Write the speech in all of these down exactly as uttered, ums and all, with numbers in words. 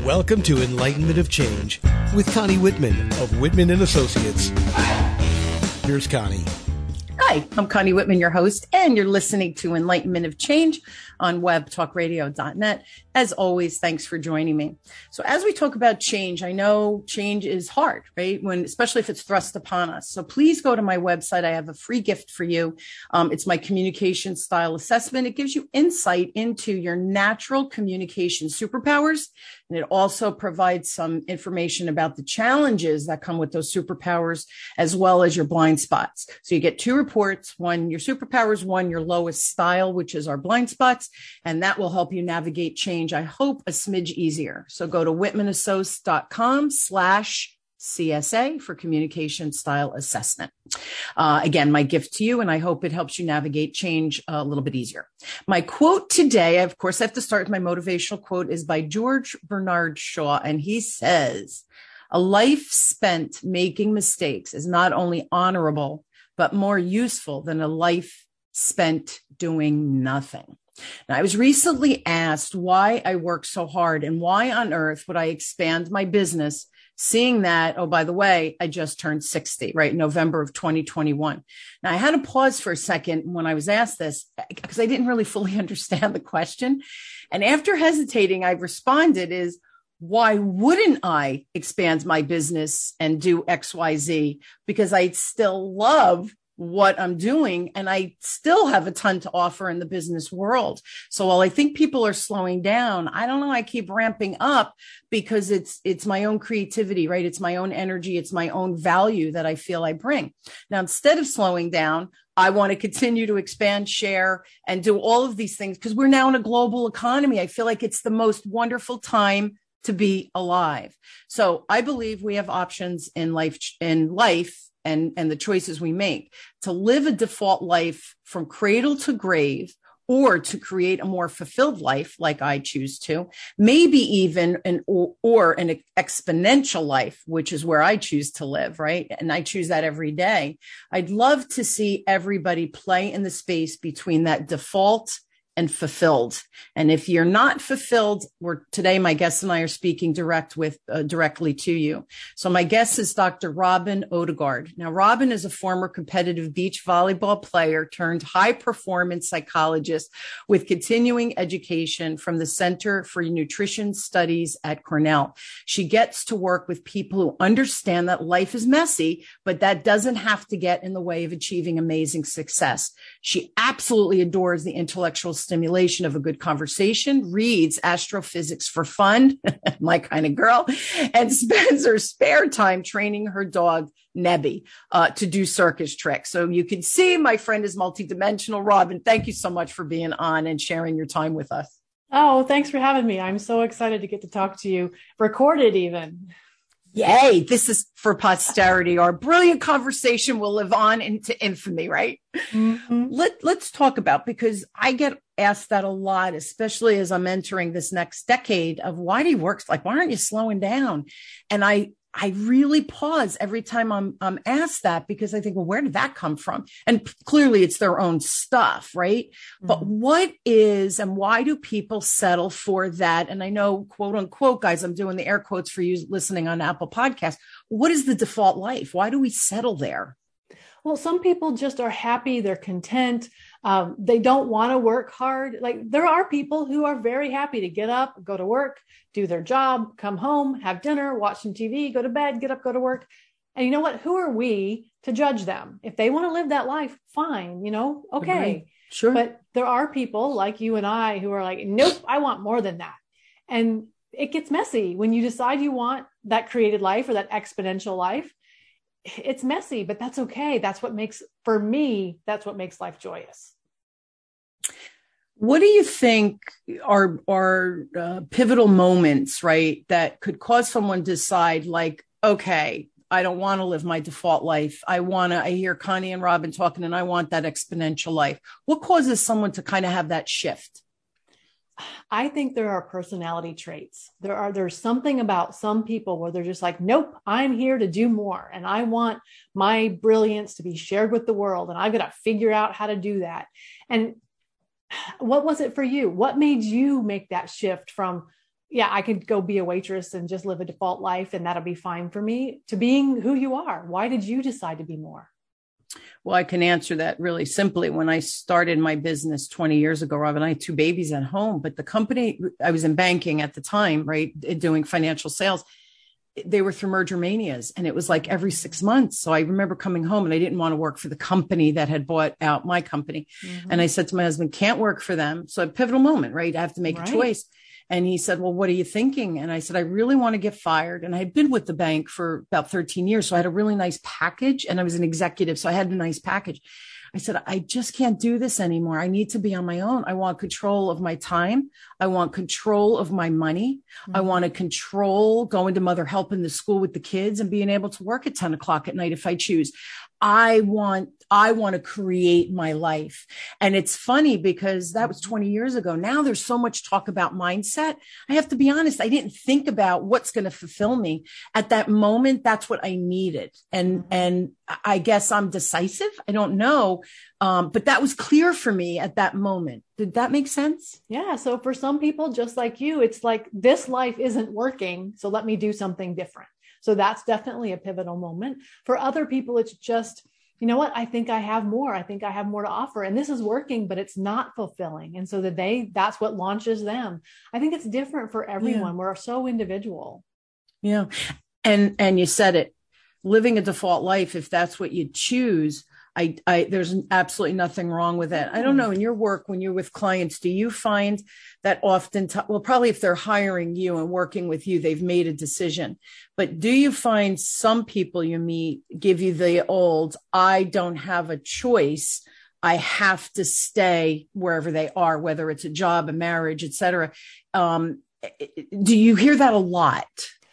Welcome to Enlightenment of Change with Connie Whitman of Whitman and Associates. Here's Connie. Hi, I'm Connie Whitman, your host, and you're listening to Enlightenment of Change on web talk radio dot net. As always, thanks for joining me. So as we talk about change, I know change is hard, right? When, especially if it's thrust upon us. So please go to my website. I have a free gift for you. Um, it's my communication style assessment. It gives you insight into your natural communication superpowers. And it also provides some information about the challenges that come with those superpowers, as well as your blind spots. So you get two reports, one, your superpowers, one, your lowest style, which is our blind spots. And that will help you navigate change, I hope, a smidge easier. So go to whitmanassociates.com slash CSA for communication style assessment. Uh, again, my gift to you, and I hope it helps you navigate change a little bit easier. My quote today, of course, I have to start with my motivational quote, is by George Bernard Shaw. And he says, "A life spent making mistakes is not only honorable, but more useful than a life spent doing nothing." Now, I was recently asked why I work so hard and why on earth would I expand my business, seeing that, oh, by the way, I just turned sixty, right? November of twenty twenty-one. Now, I had to pause for a second when I was asked this because I didn't really fully understand the question. And after hesitating, I responded is, why wouldn't I expand my business and do X Y Z? Because I still love what I'm doing, and I still have a ton to offer in the business world. So while I think people are slowing down, I don't know, I keep ramping up because it's, it's my own creativity, right? It's my own energy. It's my own value that I feel I bring. Now, instead of slowing down, I want to continue to expand, share, and do all of these things because we're now in a global economy. I feel like it's the most wonderful time to be alive. So I believe we have options in life, in life, and, and the choices we make to live a default life from cradle to grave, or to create a more fulfilled life like I choose to, maybe even an or, or an exponential life, which is where I choose to live, right? And I choose that every day. I'd love to see everybody play in the space between that default and fulfilled. And if you're not fulfilled, we're today, my guest and I are speaking direct with uh, directly to you. So my guest is Doctor Robin Odegaard. Now, Robin is a former competitive beach volleyball player turned high performance psychologist with continuing education from the Center for Nutrition Studies at Cornell. She gets to work with people who understand that life is messy, but that doesn't have to get in the way of achieving amazing success. She absolutely adores the intellectual stimulation of a good conversation, reads astrophysics for fun, my kind of girl, and spends her spare time training her dog, Nebby, uh, to do circus tricks. So you can see my friend is multidimensional. Robin, thank you so much for being on and sharing your time with us. Oh, thanks for having me. I'm so excited to get to talk to you, recorded even. Yay, this is for posterity. Our brilliant conversation will live on into infamy, right? Mm-hmm. Let, let's talk about, because I get asked that a lot, especially as I'm entering this next decade of why do you work? Like, why aren't you slowing down? And I, I really pause every time I'm, I'm asked that because I think, well, where did that come from? And clearly it's their own stuff, right? Mm-hmm. But what is, and why do people settle for that? And I know, quote unquote, guys, I'm doing the air quotes for you listening on Apple Podcasts. What is the default life? Why do we settle there? Well, some people just are happy. They're content. Um, they don't want to work hard. Like, there are people who are very happy to get up, go to work, do their job, come home, have dinner, watch some T V, go to bed, get up, go to work. And you know what? Who are we to judge them? If they want to live that life, fine, you know, okay. Agreed. Sure. But there are people like you and I who are like, nope, I want more than that. And it gets messy when you decide you want that created life or that exponential life. It's messy, but that's okay. That's what makes, for me, that's what makes life joyous. What do you think are, are uh, pivotal moments, right, that could cause someone to decide like, okay, I don't want to live my default life. I want to, I hear Connie and Robin talking and I want that exponential life. What causes someone to kind of have that shift? I think there are personality traits. There are, there's something about some people where they're just like, nope, I'm here to do more. And I want my brilliance to be shared with the world. And I've got to figure out how to do that. And what was it for you? What made you make that shift from, yeah, I could go be a waitress and just live a default life and that'll be fine for me, to being who you are. Why did you decide to be more? Well, I can answer that really simply. When I started my business twenty years ago, Robin, I had two babies at home, but the company, I was in banking at the time, right, doing financial sales. They were through merger manias, and it was like every six months. So I remember coming home and I didn't want to work for the company that had bought out my company. Mm-hmm. And I said to my husband, can't work for them. So a pivotal moment, right? I have to make right. a choice. And he said, well, what are you thinking? And I said, I really want to get fired. And I had been with the bank for about thirteen years. So I had a really nice package, and I was an executive. So I had a nice package. I said, I just can't do this anymore. I need to be on my own. I want control of my time. I want control of my money. Mm-hmm. I want to control going to Mother Help in the school with the kids and being able to work at ten o'clock at night if I choose. I want, I want to create my life. And it's funny because that was twenty years ago. Now there's so much talk about mindset. I have to be honest. I didn't think about what's going to fulfill me at that moment. That's what I needed. And, and I guess I'm decisive. I don't know. Um, but that was clear for me at that moment. Did that make sense? Yeah. So for some people, just like you, it's like, this life isn't working, so let me do something different. So that's definitely a pivotal moment. For other people, it's just, you know what, I think I have more. I think I have more to offer. And this is working, but it's not fulfilling. And so that they, that's what launches them. I think it's different for everyone. Yeah. We're so individual. Yeah. And, and you said it, living a default life, if that's what you choose, I, I, there's absolutely nothing wrong with it. I don't know, in your work, when you're with clients, do you find that often, t- well, probably if they're hiring you and working with you, they've made a decision, but do you find some people you meet give you the old, I don't have a choice, I have to stay wherever they are, whether it's a job, a marriage, et cetera. Um, do you hear that a lot?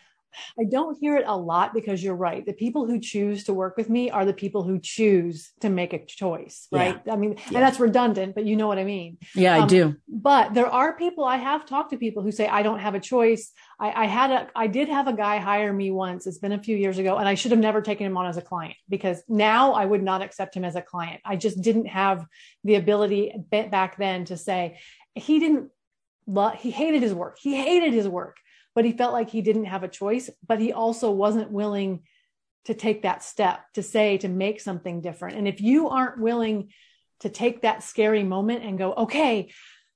I don't hear it a lot, because you're right. The people who choose to work with me are the people who choose to make a choice, right? Yeah. I mean, yeah. and that's redundant, but you know what I mean? Yeah, I um, do. But there are people, I have talked to people who say, I don't have a choice. I, I had a, I did have a guy hire me once. It's been a few years ago, and I should have never taken him on as a client, because now I would not accept him as a client. I just didn't have the ability back then to say, he didn't love, he hated his work. He hated his work. But he felt like he didn't have a choice, but he also wasn't willing to take that step to say, to make something different. And if you aren't willing to take that scary moment and go, okay,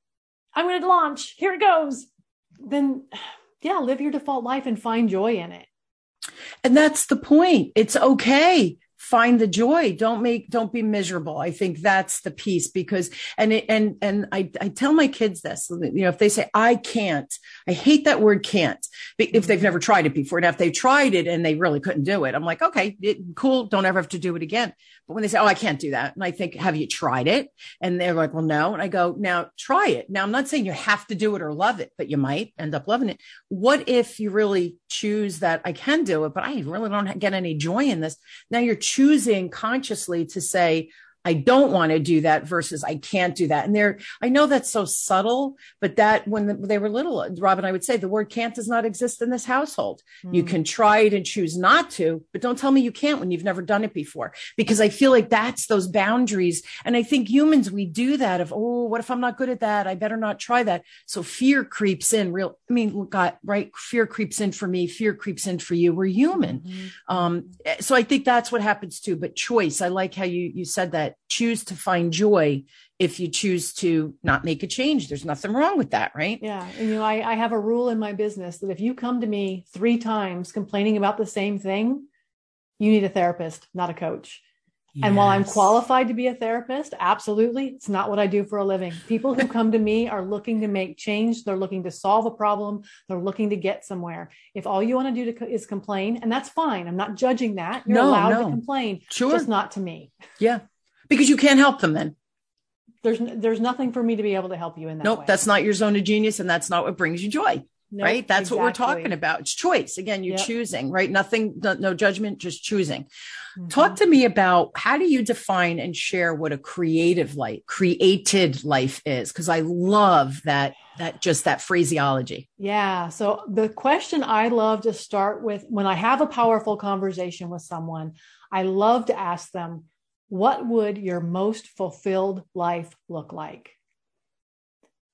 I'm going to launch, here it goes, then yeah, live your default life and find joy in it. And that's the point. It's okay. Find the joy. Don't make, don't be miserable. I think that's the piece, because, and, it, and, and I, I tell my kids this, you know, if they say, I can't, I hate that word can't, if they've never tried it before. And if they've tried it and they really couldn't do it, I'm like, okay, it, cool. Don't ever have to do it again. But when they say, oh, I can't do that. And I think, have you tried it? And they're like, well, no. And I go, now try it. Now, I'm not saying you have to do it or love it, but you might end up loving it. What if you really choose that I can do it, but I really don't get any joy in this? Now you're choosing consciously to say, I don't want to do that versus I can't do that. And there, I know that's so subtle, but that when they were little, Robin, I would say the word can't does not exist in this household. Mm. You can try it and choose not to, but don't tell me you can't when you've never done it before, because I feel like that's those boundaries. And I think humans, we do that of, oh, what if I'm not good at that? I better not try that. So fear creeps in real. I mean, look, God, right. Fear creeps in for me. Fear creeps in for you. We're human. Mm-hmm. Um, so I think that's what happens too, but choice. I like how you, you said that. Choose to find joy if you choose to not make a change. There's nothing wrong with that, right? Yeah. And, you know, I, I have a rule in my business that if you come to me three times complaining about the same thing, you need a therapist, not a coach. Yes. And while I'm qualified to be a therapist, absolutely, it's not what I do for a living. People who come to me are looking to make change. They're looking to solve a problem. They're looking to get somewhere. If all you want to do to, is complain, and that's fine. I'm not judging that. You're no, allowed no. to complain, sure. just not to me. Yeah. Because you can't help them then. There's there's nothing for me to be able to help you in that nope, way. That's not your zone of genius, and that's not what brings you joy, nope, right? That's exactly what we're talking about. It's choice. Again, you're yep. choosing, right? Nothing, no, no judgment, just choosing. Mm-hmm. Talk to me about, how do you define and share what a creative life, created life is? Because I love that, that just that phraseology. Yeah. So the question I love to start with when I have a powerful conversation with someone, I love to ask them, what would your most fulfilled life look like?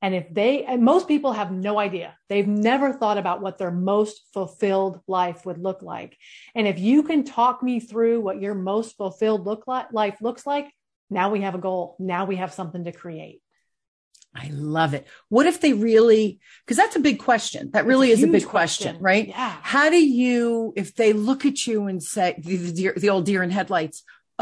And if they, and most people have no idea, they've never thought about what their most fulfilled life would look like. And if you can talk me through what your most fulfilled look like, life looks like, now we have a goal. Now we have something to create. I love it. What if they really, because that's a big question. That really is a big question, question, right? Yeah. How do you, if they look at you and say, the, the, deer, the old deer in headlights,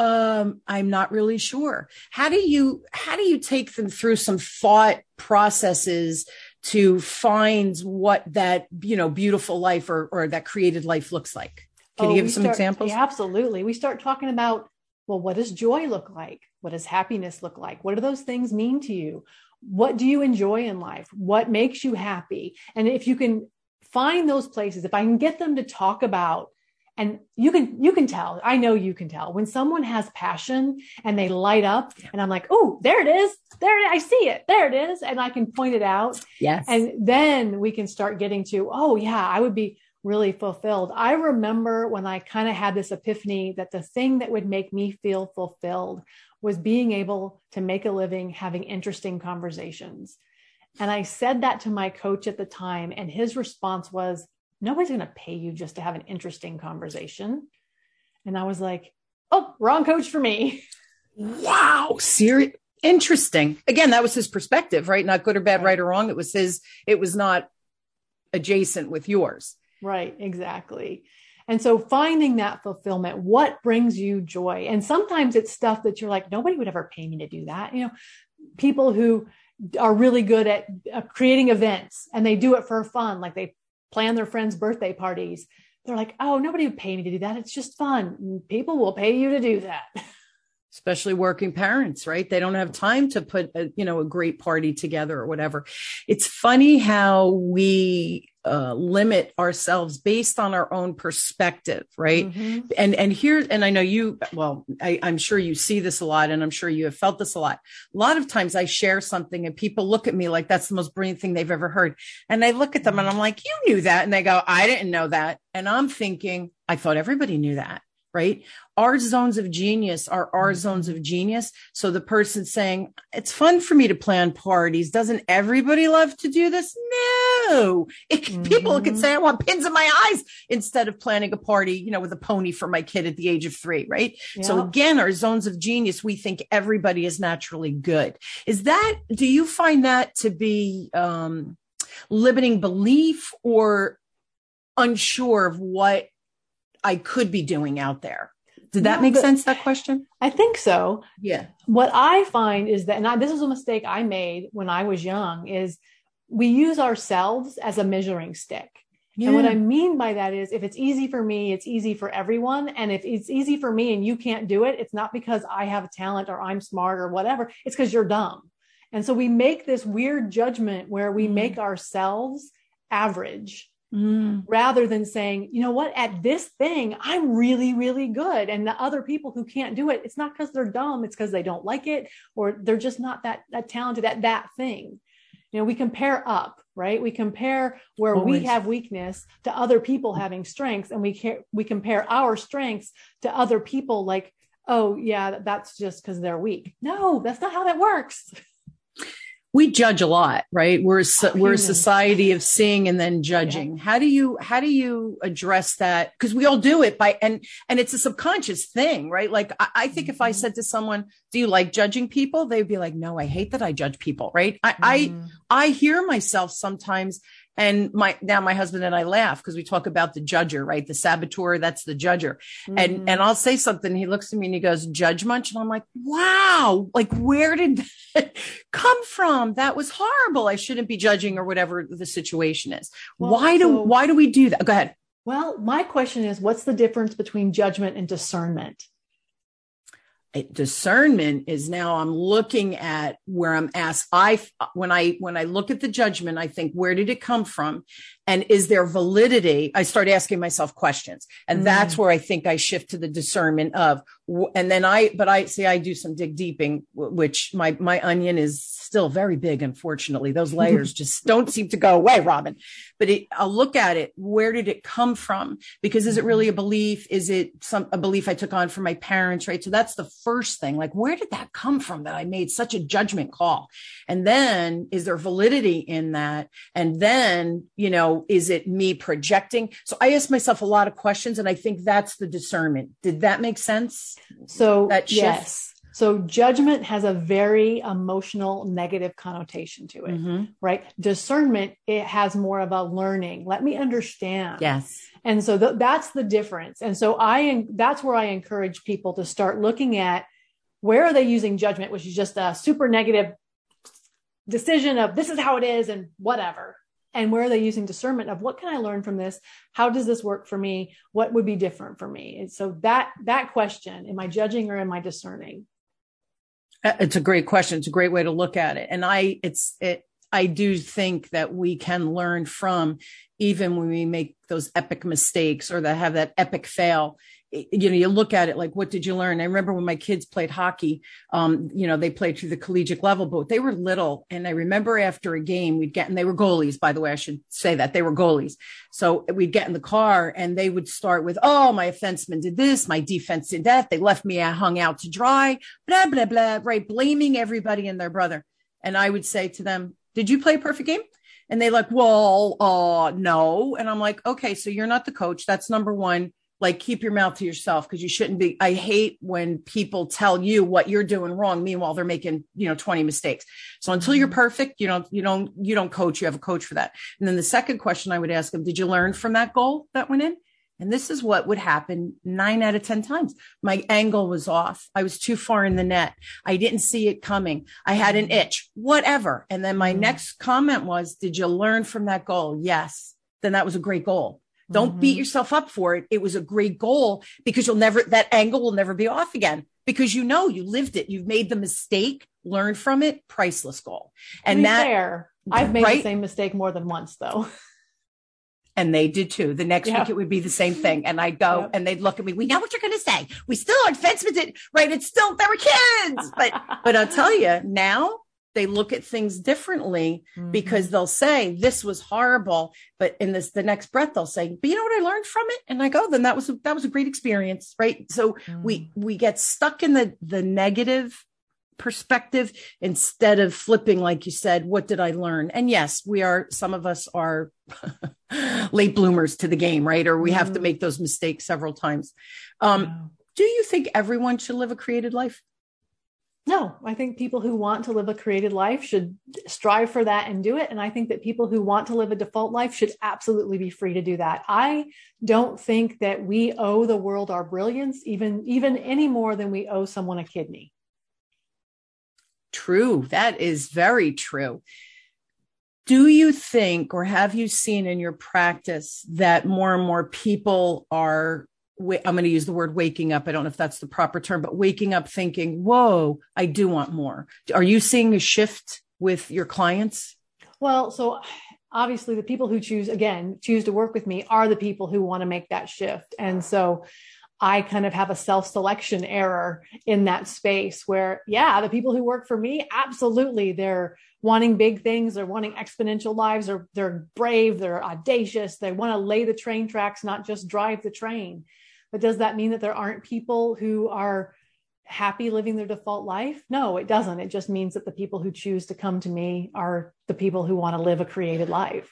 um, I'm not really sure. How do you, how do you take them through some thought processes to find what that, you know, beautiful life or, or that created life looks like? Can oh, you give some start, examples? Yeah, absolutely. We start talking about, well, what does joy look like? What does happiness look like? What do those things mean to you? What do you enjoy in life? What makes you happy? And if you can find those places, if I can get them to talk about, and you can, you can tell, I know you can tell when someone has passion and they light up and I'm like, oh, there it is. There, I see it. There it is. And I can point it out. Yes. And then we can start getting to, oh yeah, I would be really fulfilled. I remember when I kind of had this epiphany that the thing that would make me feel fulfilled was being able to make a living, having interesting conversations. And I said that to my coach at the time. And his response was, nobody's going to pay you just to have an interesting conversation. And I was like, oh, wrong coach for me. Wow. Serious. Interesting. Again, that was his perspective, right? Not good or bad, right, right or wrong. It was his, it was not adjacent with yours. Right. Exactly. And so finding that fulfillment, what brings you joy? And sometimes it's stuff that you're like, nobody would ever pay me to do that. You know, people who are really good at uh, creating events and they do it for fun. Like they plan their friends' birthday parties. They're like, oh, nobody would pay me to do that. It's just fun. People will pay you to do that. Especially working parents, right? They don't have time to put a, you know, a great party together or whatever. It's funny how we uh, limit ourselves based on our own perspective, right? Mm-hmm. And, and here, and I know you, well, I, I'm sure you see this a lot and I'm sure you have felt this a lot. A lot of times I share something and people look at me like that's the most brilliant thing they've ever heard. And I look at them and I'm like, you knew that. And they go, I didn't know that. And I'm thinking, I thought everybody knew that. Right? Our zones of genius are our zones of genius. So the person saying, it's fun for me to plan parties. Doesn't everybody love to do this? No. It, mm-hmm. People could say, I want pins in my eyes instead of planning a party, you know, with a pony for my kid at the age of three. Right. Yeah. So again, our zones of genius, we think everybody is naturally good. Is that, do you find that to be um, limiting belief or unsure of what I could be doing out there? Did that no, make sense, that question? I think so. Yeah. What I find is that, and I, this is a mistake I made when I was young, is we use ourselves as a measuring stick. Yeah. And what I mean by that is if it's easy for me, it's easy for everyone. And if it's easy for me and you can't do it, it's not because I have a talent or I'm smart or whatever. It's because you're dumb. And so we make this weird judgment where we mm. make ourselves average. Mm. Rather than saying, you know what, at this thing, I'm really, really good. And the other people who can't do it, it's not because they're dumb. It's because they don't like it, or they're just not that, that talented at that thing. You know, we compare up, right? We compare where Always. we have weakness to other people having strengths. And we can we compare our strengths to other people like, oh yeah, that's just because they're weak. No, that's not how that works. We judge a lot, right? We're a, we're a society of seeing and then judging. Yeah. How do you, how do you address that? Because we all do it by, and, and it's a subconscious thing, right? Like, I, I think mm-hmm. if I said to someone, do you like judging people? They'd be like, no, I hate that I judge people, right? I, mm-hmm. I, I hear myself sometimes. And my, now my husband and I laugh because we talk about the judger, right? The saboteur, that's the judger. Mm-hmm. And, and I'll say something. He looks at me and he goes, judge much? And I'm like, wow, like where did that come from? That was horrible. I shouldn't be judging or whatever the situation is. Well, why do, so, why do we do that? Go ahead. Well, my question is, what's the difference between judgment and discernment? Discernment is now I'm looking at where I'm asked. I, when I, when I look at the judgment, I think, where did it come from? And is there validity? I start asking myself questions. And mm. that's where I think I shift to the discernment of And then I, but I see, I do some dig deeping, which my, my onion is still very big. Unfortunately, those layers just don't seem to go away, Robin, but it, I'll look at it. Where did it come from? Because is it really a belief? Is it some, a belief I took on from my parents? Right. So that's the first thing. Like, where did that come from that I made such a judgment call? And then is there validity in that? And then, you know, is it me projecting? So I ask myself a lot of questions, and I think that's the discernment. Did that make sense? So that shift? Yes. So judgment has a very emotional, negative connotation to it, mm-hmm. right? Discernment, it has more of a learning. Let me understand. Yes. And so th- that's the difference. And so I, that's where I encourage people to start looking at where are they using judgment, which is just a super negative decision of this is how it is and whatever. And where are they using discernment of what can I learn from this? How does this work for me? What would be different for me? And so that, that question, am I judging or am I discerning? It's a great question. It's a great way to look at it. And I, it's, it, I do think that we can learn from, even when we make those epic mistakes or that have that epic fail. You know, you look at it like, what did you learn? I remember when my kids played hockey, um, you know, they played through the collegiate level, but they were little. And I remember after a game we'd get, and they were goalies, by the way, I should say that they were goalies. So we'd get in the car and they would start with, oh, my offenseman did this, my defense did that. They left me hung out to dry, blah, blah, blah, right? Blaming everybody and their brother. And I would say to them, did you play a perfect game? And they like, well, uh, no. And I'm like, okay, so you're not the coach. That's number one. Like, keep your mouth to yourself, because you shouldn't be. I hate when people tell you what you're doing wrong. Meanwhile, they're making, you know, twenty mistakes. So until you're perfect, you don't, you don't, you don't coach. You have a coach for that. And then the second question I would ask them, did you learn from that goal that went in? And this is what would happen nine out of ten times. My angle was off. I was too far in the net. I didn't see it coming. I had an itch, whatever. And then my mm-hmm. next comment was, did you learn from that goal? Yes. Then that was a great goal. Don't mm-hmm. beat yourself up for it. It was a great goal, because you'll never, that angle will never be off again, because you know, you lived it. You've made the mistake, learn from it, priceless goal. And that, fair. I've made right? the same mistake more than once though. And they did too. The next yeah. week it would be the same thing. And I'd go yep. and they'd look at me. We know what you're going to say. We still are defensemen did, right? It's still, they were kids. But, but I'll tell you now, they look at things differently, mm-hmm. because they'll say this was horrible, but in this, the next breath, they'll say, but you know what I learned from it? And I go, then that was, a, that was a great experience. Right. So mm. we, we get stuck in the, the negative perspective instead of flipping, like you said, what did I learn? And yes, we are, some of us are late bloomers to the game, right? Or we mm. have to make those mistakes several times. Um, wow. Do you think everyone should live a created life? No, I think people who want to live a created life should strive for that and do it. And I think that people who want to live a default life should absolutely be free to do that. I don't think that we owe the world our brilliance, even, even any more than we owe someone a kidney. True. That is very true. Do you think, or have you seen in your practice, that more and more people are, I'm going to use the word waking up. I don't know if that's the proper term, but waking up thinking, whoa, I do want more. Are you seeing a shift with your clients? Well, so obviously the people who choose, again, choose to work with me are the people who want to make that shift. And so I kind of have a self-selection error in that space where, yeah, the people who work for me, absolutely, they're wanting big things, they're wanting exponential lives, or they're brave, they're audacious, they want to lay the train tracks, not just drive the train. But does that mean that there aren't people who are happy living their default life? No, it doesn't. It just means that the people who choose to come to me are the people who want to live a created life.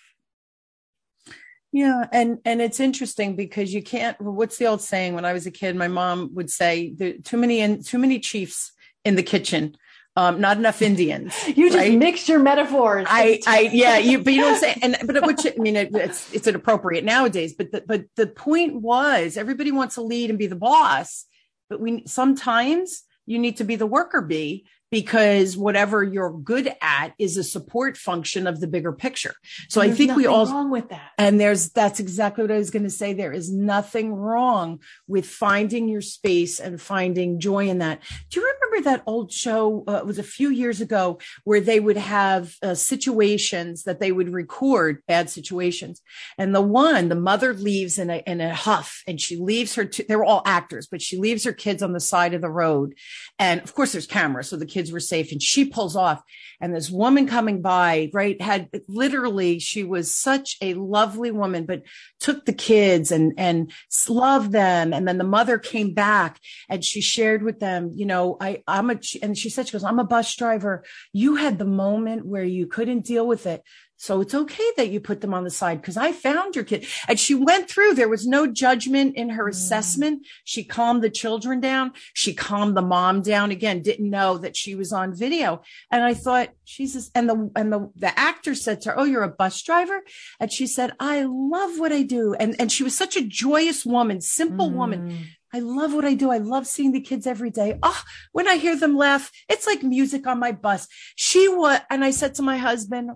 Yeah. And, and it's interesting because you can't, what's the old saying? When I was a kid, my mom would say, there too many, in, too many chiefs in the kitchen. Um, not enough Indians. You just right? mixed your metaphors. I, I, yeah, you, but you don't say, and, but which, I mean, it, it's, it's inappropriate nowadays, but the, but the point was everybody wants to lead and be the boss, but we, sometimes you need to be the worker bee, because whatever you're good at is a support function of the bigger picture. So there's I think we all wrong with that. And there's, that's exactly what I was going to say. There is nothing wrong with finding your space and finding joy in that. Do you remember remember that old show? Uh, it was a few years ago where they would have uh, situations that they would record, bad situations. And the one, the mother leaves in a, in a huff, and she leaves her, t- they were all actors, but she leaves her kids on the side of the road. And of course there's cameras, so the kids were safe, and she pulls off. And this woman coming by, right, had literally, she was such a lovely woman, but took the kids and, and loved them. And then the mother came back and she shared with them, you know, I, I'm a, and she said, she goes, I'm a bus driver. You had the moment where you couldn't deal with it. So it's okay that you put them on the side, because I found your kid. And she went through, there was no judgment in her mm. assessment. She calmed the children down. She calmed the mom down. Again, didn't know that she was on video. And I thought, Jesus, and the, and the, the actor said to her, oh, you're a bus driver? And she said, I love what I do. And, and she was such a joyous woman, simple mm. woman. I love what I do. I love seeing the kids every day. Oh, when I hear them laugh, it's like music on my bus. She was, and I said to my husband,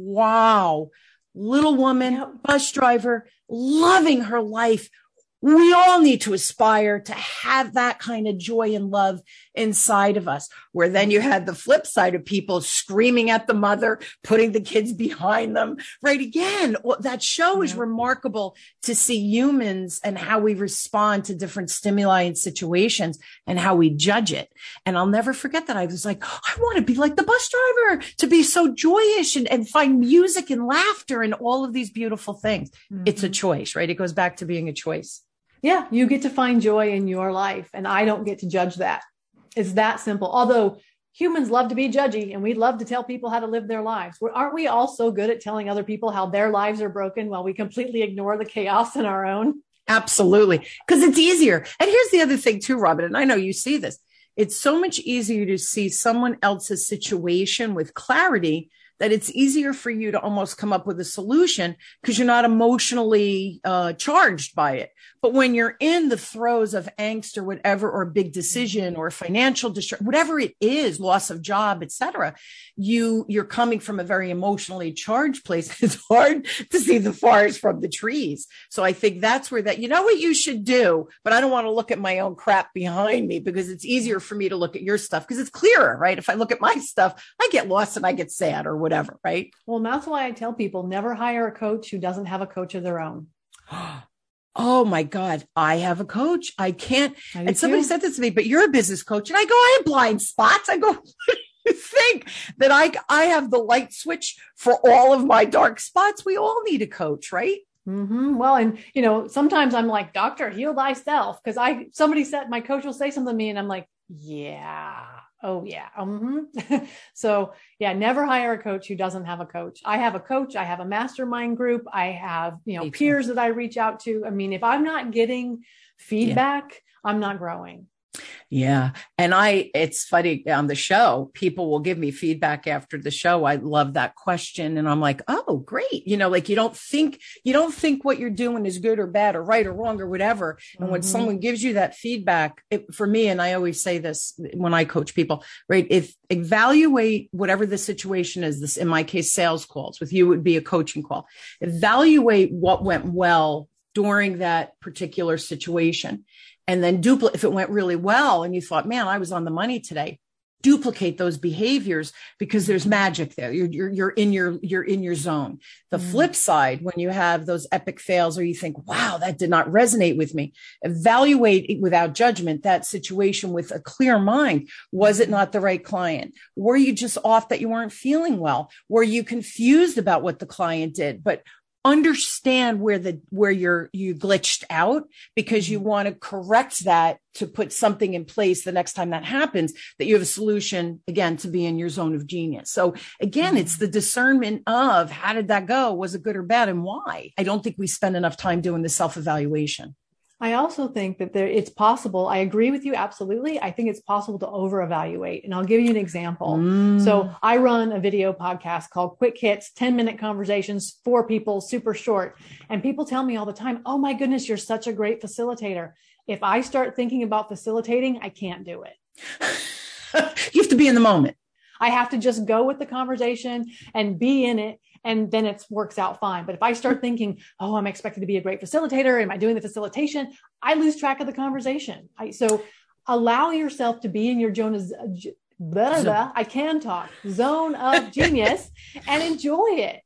wow, little woman, yep. bus driver, loving her life. We all need to aspire to have that kind of joy and love inside of us, where then you had the flip side of people screaming at the mother, putting the kids behind them. Right. Again, that show is yeah. remarkable to see humans and how we respond to different stimuli and situations and how we judge it. And I'll never forget that. I was like, I want to be like the bus driver, to be so joyous and, and find music and laughter and all of these beautiful things. Mm-hmm. It's a choice, right? It goes back to being a choice. Yeah, you get to find joy in your life, and I don't get to judge that. It's that simple. Although humans love to be judgy, and we love to tell people how to live their lives. Aren't we all so good at telling other people how their lives are broken while we completely ignore the chaos in our own? Absolutely, because it's easier. And here's the other thing too, Robin, and I know you see this. It's so much easier to see someone else's situation with clarity that it's easier for you to almost come up with a solution because you're not emotionally uh, charged by it. But when you're in the throes of angst or whatever, or a big decision or financial distress, whatever it is, loss of job, et cetera, you, you're coming from a very emotionally charged place. It's hard to see the forest from the trees. So I think that's where that, you know what you should do, but I don't want to look at my own crap behind me, because it's easier for me to look at your stuff because it's clearer, right? If I look at my stuff, I get lost and I get sad or whatever, right? Well, that's why I tell people never hire a coach who doesn't have a coach of their own. Oh my God, I have a coach. I can't. I and somebody too. said this to me, but you're a business coach. And I go, I have blind spots. I go, what do you think that I, I have the light switch for all of my dark spots? We all need a coach, right? Mm-hmm. Well, and you know, sometimes I'm like, doctor, heal thyself. Cause I, somebody said, my coach will say something to me and I'm like, yeah. Oh yeah. Mm-hmm. So yeah, never hire a coach who doesn't have a coach. I have a coach. I have a mastermind group. I have, you know, peers that I reach out to. I mean, if I'm not getting feedback, yeah. I'm not growing. Yeah. And I, it's funny on the show, people will give me feedback after the show. I love that question. And I'm like, oh, great. You know, like you don't think, you don't think what you're doing is good or bad or right or wrong or whatever. And mm-hmm. when someone gives you that feedback, it, for me, and I always say this when I coach people, right? If evaluate whatever the situation is, this, in my case, sales calls, with you would be a coaching call. Evaluate what went well during that particular situation. And then duplicate, if it went really well and you thought, man, I was on the money today, duplicate those behaviors because there's magic there. You're, you're, you're in your, you're in your zone. The mm. flip side, when you have those epic fails or you think, wow, that did not resonate with me, evaluate without judgment that situation with a clear mind. Was it not the right client? Were you just off that you weren't feeling well? Were you confused about what the client did? But understand where the, where you're, you glitched out because you want to correct that to put something in place the next time that happens, that you have a solution again to be in your zone of genius. So again, mm-hmm. it's the discernment of how did that go? Was it good or bad and why? I don't think we spend enough time doing the self-evaluation. I also think that there, it's possible. I agree with you. Absolutely. I think it's possible to over-evaluate. And I'll give you an example. Mm. So I run a video podcast called Quick Hits, ten minute conversations for people, super short. And people tell me all the time, oh my goodness, you're such a great facilitator. If I start thinking about facilitating, I can't do it. You have to be in the moment. I have to just go with the conversation and be in it. And then it works out fine. But if I start thinking, oh, I'm expected to be a great facilitator, am I doing the facilitation? I lose track of the conversation. I, so allow yourself to be in your Jonah's, blah, blah, blah, I can talk, zone of genius and enjoy it.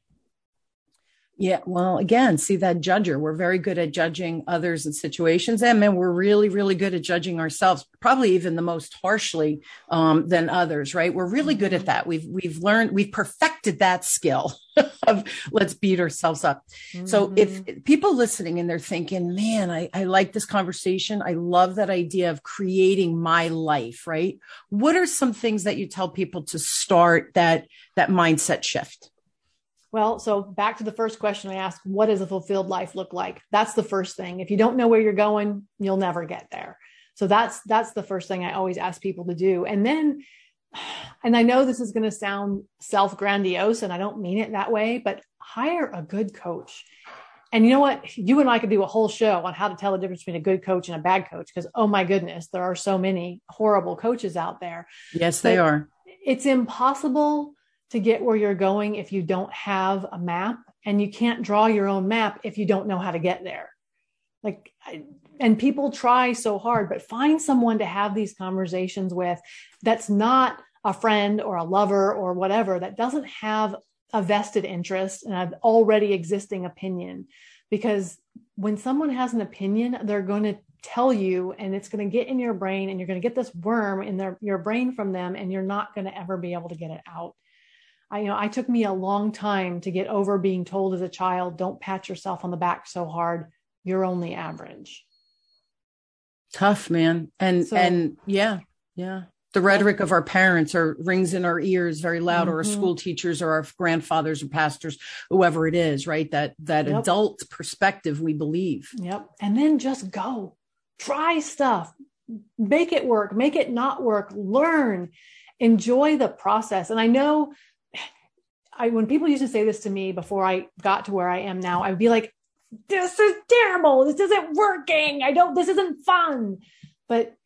Yeah. Well, again, see that judger. We're very good at judging others and situations. And then we're really, really good at judging ourselves, probably even the most harshly um, than others, right? We're really good at that. We've, we've learned, we've perfected that skill of let's beat ourselves up. Mm-hmm. So if people listening and they're thinking, man, I, I like this conversation. I love that idea of creating my life, right? What are some things that you tell people to start that, that mindset shift? Well, so back to the first question I asked, what does a fulfilled life look like? That's the first thing. If you don't know where you're going, you'll never get there. So that's, that's the first thing I always ask people to do. And then, and I know this is going to sound self-grandiose and I don't mean it that way, but hire a good coach. And you know what? You and I could do a whole show on how to tell the difference between a good coach and a bad coach, because, oh my goodness, there are so many horrible coaches out there. Yes, they but are. It's impossible to get where you're going if you don't have a map, and you can't draw your own map if you don't know how to get there. Like, I, and people try so hard, but find someone to have these conversations with that's not a friend or a lover or whatever, that doesn't have a vested interest and an already existing opinion. Because when someone has an opinion, they're going to tell you, and it's going to get in your brain, and you're going to get this worm in their, your brain from them, and you're not going to ever be able to get it out. I, you know, I took me a long time to get over being told as a child, don't pat yourself on the back so hard. You're only average. Tough, man. And, so, and yeah, yeah. The rhetoric of our parents or rings in our ears very loud, mm-hmm. or our school teachers or our grandfathers or pastors, whoever it is, right? That, that yep. adult perspective we believe. Yep. And then just go try stuff, make it work, make it not work, learn, enjoy the process. And I know I, when people used to say this to me before I got to where I am now, I would be like, this is terrible. This isn't working. I don't, this isn't fun. But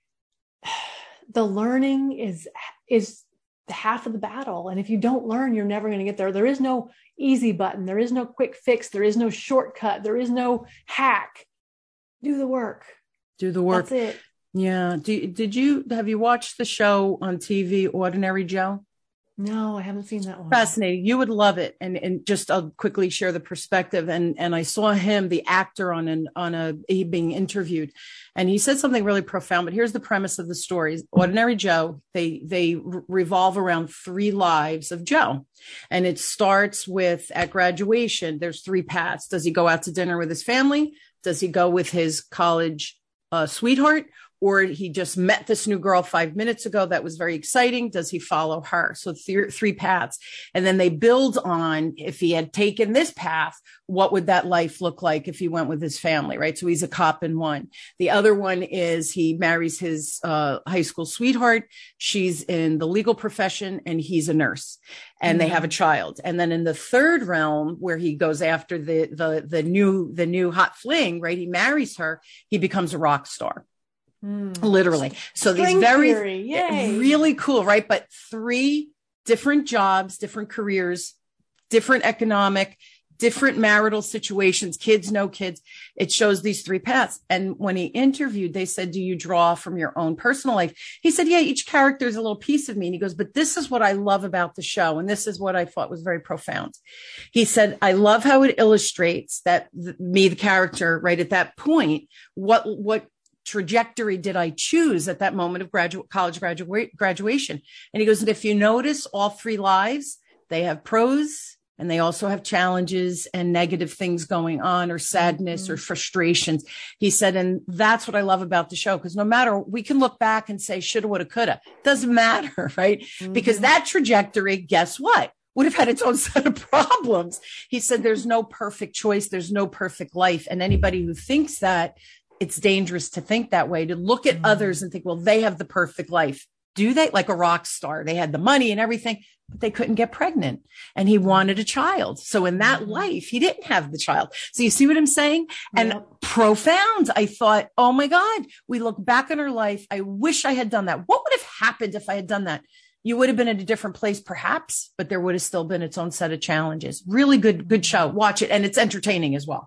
the learning is, is half of the battle. And if you don't learn, you're never going to get there. There is no easy button. There is no quick fix. There is no shortcut. There is no hack. Do the work. Do the work. That's it. Yeah. Do, did you, have you watched the show on T V, Ordinary Joe? No, I haven't seen that one. Fascinating. You would love it. And and just I'll quickly share the perspective. And and I saw him, the actor, on an on a he being interviewed, and he said something really profound. But here's the premise of the story: Ordinary Joe. They they revolve around three lives of Joe, and it starts with at graduation. There's three paths. Does he go out to dinner with his family? Does he go with his college uh, sweetheart? Or he just met this new girl five minutes ago that was very exciting. Does he follow her? So th- three paths. And then they build on, if he had taken this path, what would that life look like if he went with his family, right? So he's a cop in one. The other one is he marries his uh, high school sweetheart. She's in the legal profession and he's a nurse, and mm-hmm. they have a child. And then in the third realm, where he goes after the, the, the new, the new hot fling, right? He marries her. He becomes a rock star. Mm. Literally. So String these very, theory. really cool, right? But three different jobs, different careers, different economic, different marital situations, kids, no kids. It shows these three paths. And when he interviewed, they said, do you draw from your own personal life? He said, yeah, each character is a little piece of me. And he goes, but this is what I love about the show. And this is what I thought was very profound. He said, I love how it illustrates that th- me, the character, right at that point, what, what, trajectory did I choose at that moment of graduate college graduate graduation? And he goes, and if you notice, all three lives, they have pros and they also have challenges and negative things going on, or sadness mm-hmm. or frustrations. He said, and that's what I love about the show, because no matter, we can look back and say, shoulda, woulda, coulda. Doesn't matter, right? Mm-hmm. Because that trajectory, guess what? Would have had its own set of problems. He said, there's no perfect choice. There's no perfect life. And anybody who thinks that, it's dangerous to think that way, to look at mm-hmm. others and think, well, they have the perfect life. Do they? Like a rock star. They had the money and everything, but they couldn't get pregnant, and he wanted a child. So in that mm-hmm. life, he didn't have the child. So you see what I'm saying? And yep. profound. I thought, oh my God, we look back on our life. I wish I had done that. What would have happened if I had done that? You would have been in a different place perhaps, but there would have still been its own set of challenges. Really good, good show. Watch it. And it's entertaining as well.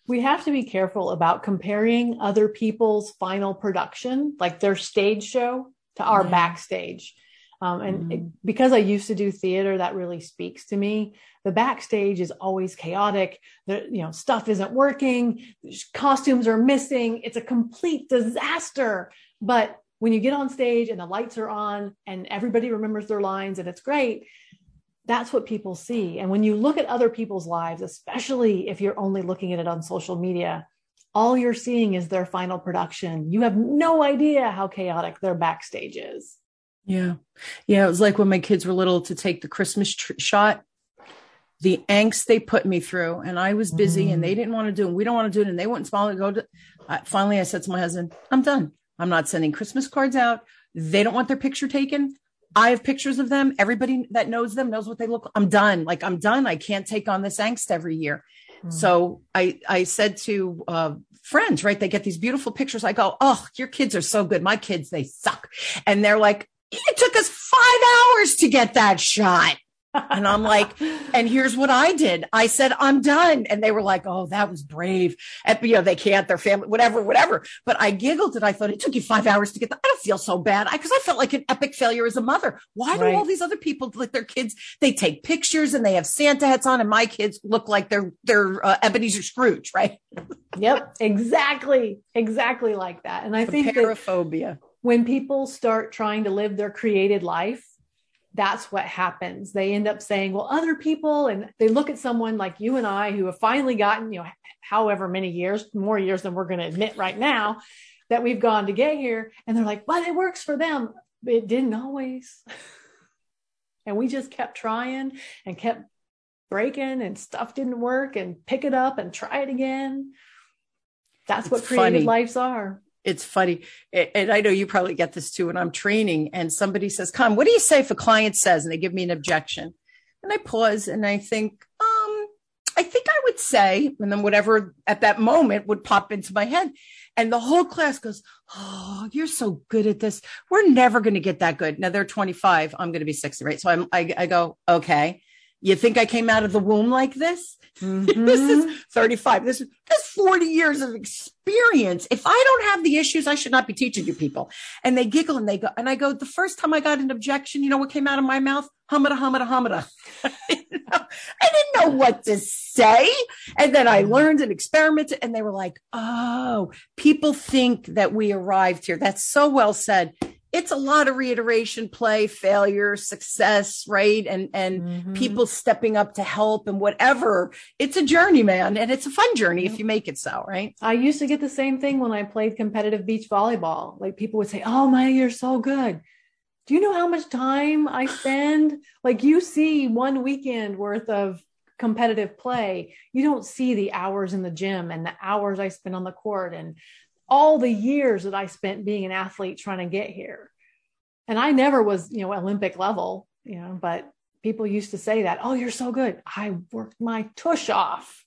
We have to be careful about comparing other people's final production, like their stage show, to our Yeah. backstage. Um, and Mm. it, because I used to do theater, that really speaks to me. The backstage is always chaotic. The, you know, stuff isn't working. Costumes are missing. It's a complete disaster. But when you get on stage and the lights are on and everybody remembers their lines and it's great, that's what people see. And when you look at other people's lives, especially if you're only looking at it on social media, all you're seeing is their final production. You have no idea how chaotic their backstage is. Yeah. Yeah. It was like when my kids were little to take the Christmas tr- shot, the angst they put me through, and I was busy mm. and they didn't want to do it. And we don't want to do it. And they wouldn't smile and go to, uh, finally I said to my husband, I'm done. I'm not sending Christmas cards out. They don't want their picture taken. I have pictures of them. Everybody that knows them knows what they look like. I'm done. Like I'm done. I can't take on this angst every year. Mm. So I, I said to, uh, friends, right. They get these beautiful pictures. I go, oh, your kids are so good. My kids, they suck. And they're like, it took us five hours to get that shot. And I'm like, and here's what I did. I said, I'm done. And they were like, oh, that was brave. And, you know, they can't, their family, whatever, whatever. But I giggled and I thought it took you five hours to get that. I don't feel so bad because I, I felt like an epic failure as a mother. Why do right. all these other people, like their kids, they take pictures and they have Santa hats on and my kids look like they're, they're uh, Ebenezer Scrooge, right? Yep, exactly. Exactly like that. And I the think paraphobia. When people start trying to live their created life, that's what happens. They end up saying, well, other people, and they look at someone like you and I who have finally gotten, you know, however many years, more years than we're going to admit right now that we've gone to get here. And they're like, but it works for them. It didn't always. And we just kept trying and kept breaking and stuff didn't work and pick it up and try it again. That's it's what creative funny. lives are. It's funny. And I know you probably get this too when I'm training and somebody says, Con, what do you say if a client says, and they give me an objection? And I pause and I think, um, I think I would say, and then whatever at that moment would pop into my head. And the whole class goes, oh, you're so good at this. We're never going to get that good. Now they're twenty-five. I'm going to be sixty, right? So I'm, I, I go, okay. You think I came out of the womb like this? Mm-hmm. This is thirty-five. This is, this is forty years of experience. If I don't have the issues, I should not be teaching you people. And they giggle and they go, and I go, the first time I got an objection, you know what came out of my mouth? Humada, humada, humada. I didn't know, I didn't know what to say. And then I learned and experimented and they were like, oh, people think that we arrived here. That's so well said. It's a lot of reiteration, play, failure, success, right? And, and mm-hmm. people stepping up to help and whatever. It's a journey, man. And it's a fun journey if you make it so, right? I used to get the same thing when I played competitive beach volleyball. Like people would say, oh, Maya, you're so good. Do you know how much time I spend? Like you see one weekend worth of competitive play. You don't see the hours in the gym and the hours I spend on the court and all the years that I spent being an athlete trying to get here. And I never was, you know, Olympic level, you know, but people used to say that, oh, you're so good. I worked my tush off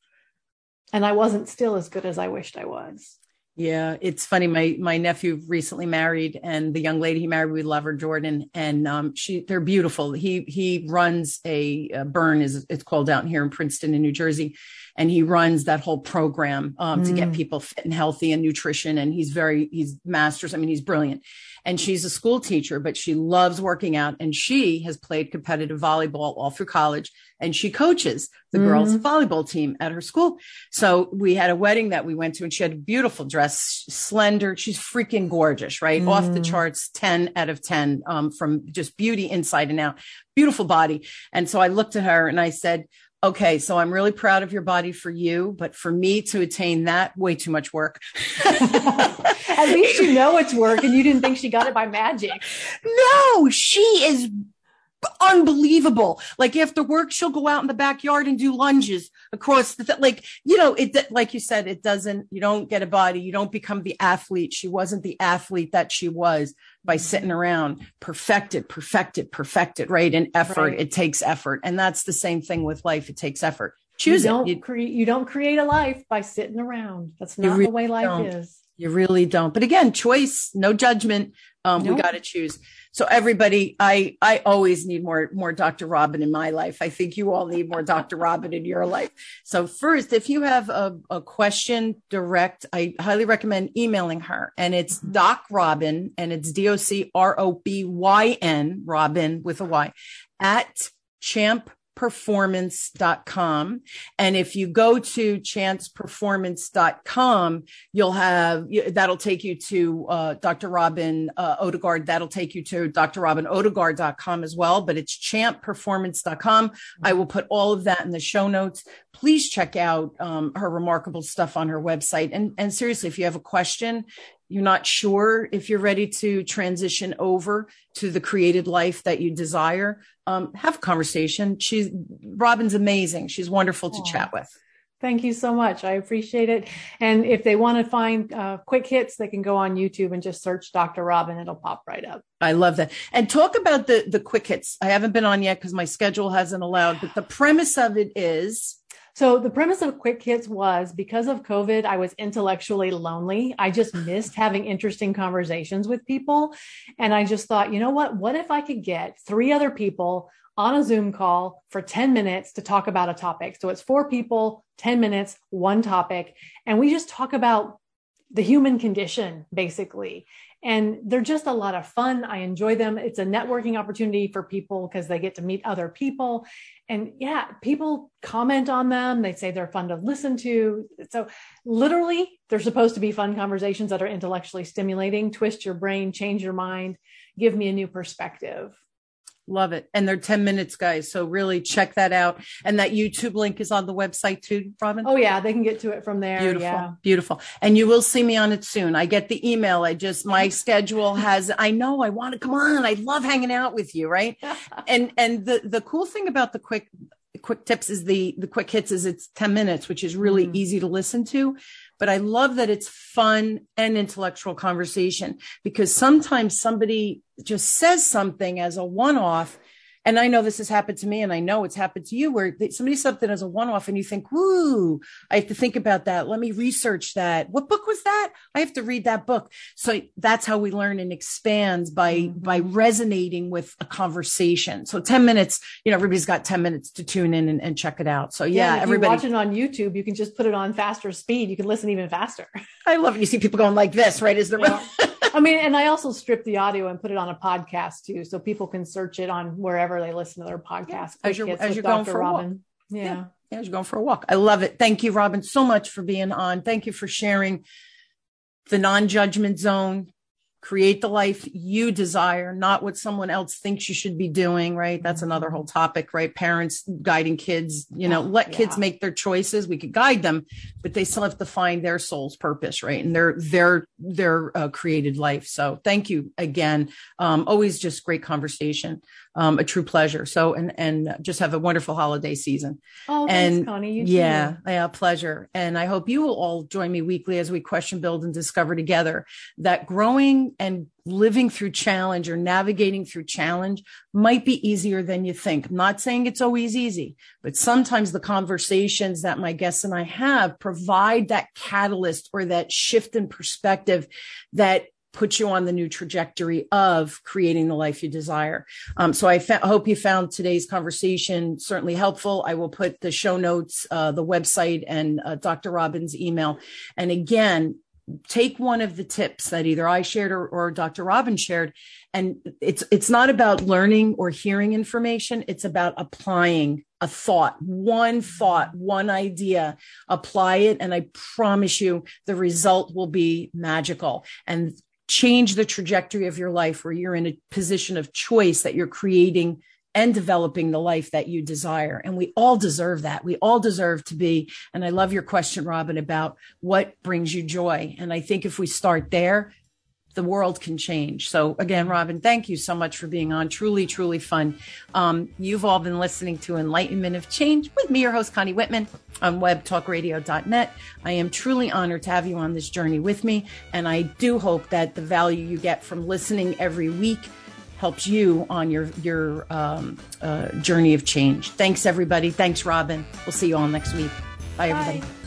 and I wasn't still as good as I wished I was. Yeah, it's funny. My my nephew recently married, and the young lady he married, we love her, Jordan, and um, she they're beautiful. He he runs a, a Burn is it's called out here in Princeton in New Jersey, and he runs that whole program um, mm. to get people fit and healthy and nutrition. And he's very he's masters. I mean, he's brilliant. And she's a school teacher, but she loves working out, and she has played competitive volleyball all through college, and she coaches the mm. girls volleyball team at her school. So we had a wedding that we went to, and she had a beautiful dress, slender. She's freaking gorgeous, right? Mm. Off the charts, ten out of ten, um, from just beauty inside and out, beautiful body. And so I looked at her and I said, okay, so I'm really proud of your body for you, but for me to attain that, way too much work. At least you know it's work and you didn't think she got it by magic. No, she is unbelievable. Like after work, she'll go out in the backyard and do lunges across the, th- like, you know, it, like you said, it doesn't, you don't get a body. You don't become the athlete. She wasn't the athlete that she was by sitting around. Perfected, perfected, perfected, right? And effort, right. It takes effort. And that's the same thing with life. It takes effort. Choose you don't it. You, create, you don't create a life by sitting around. That's not really the way life don't. is. You really don't. But again, choice, no judgment. Um, Nope. We got to choose. So everybody, I, I always need more, more Doctor Robin in my life. I think you all need more Doctor Robin in your life. So first, if you have a, a question direct, I highly recommend emailing her, and it's Doc Robin, and it's D O C R O B Y N, Robin with a Y, at champ performance dot com. And if you go to chance performance dot com, you'll have, that'll take you to uh, Doctor Robin uh, Odegaard. That'll take you to D R robin odegaard dot com as well, but it's champ performance dot com. I will put all of that in the show notes. Please check out um, her remarkable stuff on her website. And, and seriously, if you have a question, you're not sure if you're ready to transition over to the created life that you desire, um, have a conversation. She's Robin's amazing. She's wonderful to Aww. chat with. Thank you so much. I appreciate it. And if they want to find uh, quick hits, they can go on YouTube and just search Doctor Robin. It'll pop right up. I love that. And talk about the, the quick hits. I haven't been on yet because my schedule hasn't allowed, but the premise of it is... So the premise of Quick Hits was, because of COVID, I was intellectually lonely. I just missed having interesting conversations with people. And I just thought, you know what? What if I could get three other people on a Zoom call for ten minutes to talk about a topic? So it's four people, ten minutes, one topic. And we just talk about the human condition, basically. And they're just a lot of fun. I enjoy them. It's a networking opportunity for people because they get to meet other people. And yeah, people comment on them. They say they're fun to listen to. So literally, they're supposed to be fun conversations that are intellectually stimulating, twist your brain, change your mind, give me a new perspective. Love it. And they're ten minutes, guys. So really check that out. And that YouTube link is on the website too, Robin? Oh yeah. They can get to it from there. Beautiful. Yeah. Beautiful. And you will see me on it soon. I get the email. I just, my schedule has, I know I want to come on. I love hanging out with you. Right. and, and the, the cool thing about the quick, quick tips is the, the quick hits is it's ten minutes, which is really mm. easy to listen to. But I love that it's fun and intellectual conversation, because sometimes somebody just says something as a one-off. And I know this has happened to me, and I know it's happened to you, where somebody says something as a one-off and you think, woo, I have to think about that. Let me research that. What book was that? I have to read that book. So that's how we learn and expand, by, mm-hmm. by resonating with a conversation. So ten minutes, you know, everybody's got ten minutes to tune in and, and check it out. So yeah, yeah if everybody. You watch it on YouTube, you can just put it on faster speed. You can listen even faster. I love it. You see people going like this, right? Is there? Yeah. I mean, and I also strip the audio and put it on a podcast too, so people can search it on wherever they listen to their podcasts. As you're, as you're going for Robin. a walk. Yeah. yeah. Yeah. As you're going for a walk. I love it. Thank you, Robin, so much for being on. Thank you for sharing the non-judgment zone. Create the life you desire, not what someone else thinks you should be doing, right? That's another whole topic, right? Parents guiding kids, you know, let yeah. kids make their choices. We could guide them, but they still have to find their soul's purpose, right? And their, their, their uh, created life. So thank you again. Um, always just great conversation. Um, a true pleasure. So, and, and just have a wonderful holiday season. Oh, and thanks, Connie. You yeah, too. yeah, pleasure. And I hope you will all join me weekly as we question, build, and discover together that growing and living through challenge, or navigating through challenge, might be easier than you think. I'm not saying it's always easy, but sometimes the conversations that my guests and I have provide that catalyst or that shift in perspective that put you on the new trajectory of creating the life you desire. Um, so I fa- hope you found today's conversation certainly helpful. I will put the show notes, uh, the website, and uh, Doctor Robin's email. And again, take one of the tips that either I shared or, or Doctor Robin shared. And it's, it's not about learning or hearing information. It's about applying a thought, one thought, one idea, apply it. And I promise you the result will be magical and change the trajectory of your life, where you're in a position of choice, that you're creating and developing the life that you desire. And we all deserve that. We all deserve to be. And I love your question, Robin, about what brings you joy. And I think if we start there, the world can change. So again, Robin, thank you so much for being on. Truly, truly fun. Um, you've all been listening to Enlightenment of Change with me, your host, Connie Whitman, on web talk radio dot net. I am truly honored to have you on this journey with me. And I do hope that the value you get from listening every week helps you on your, your um, uh, journey of change. Thanks, everybody. Thanks, Robin. We'll see you all next week. Bye, everybody. Bye.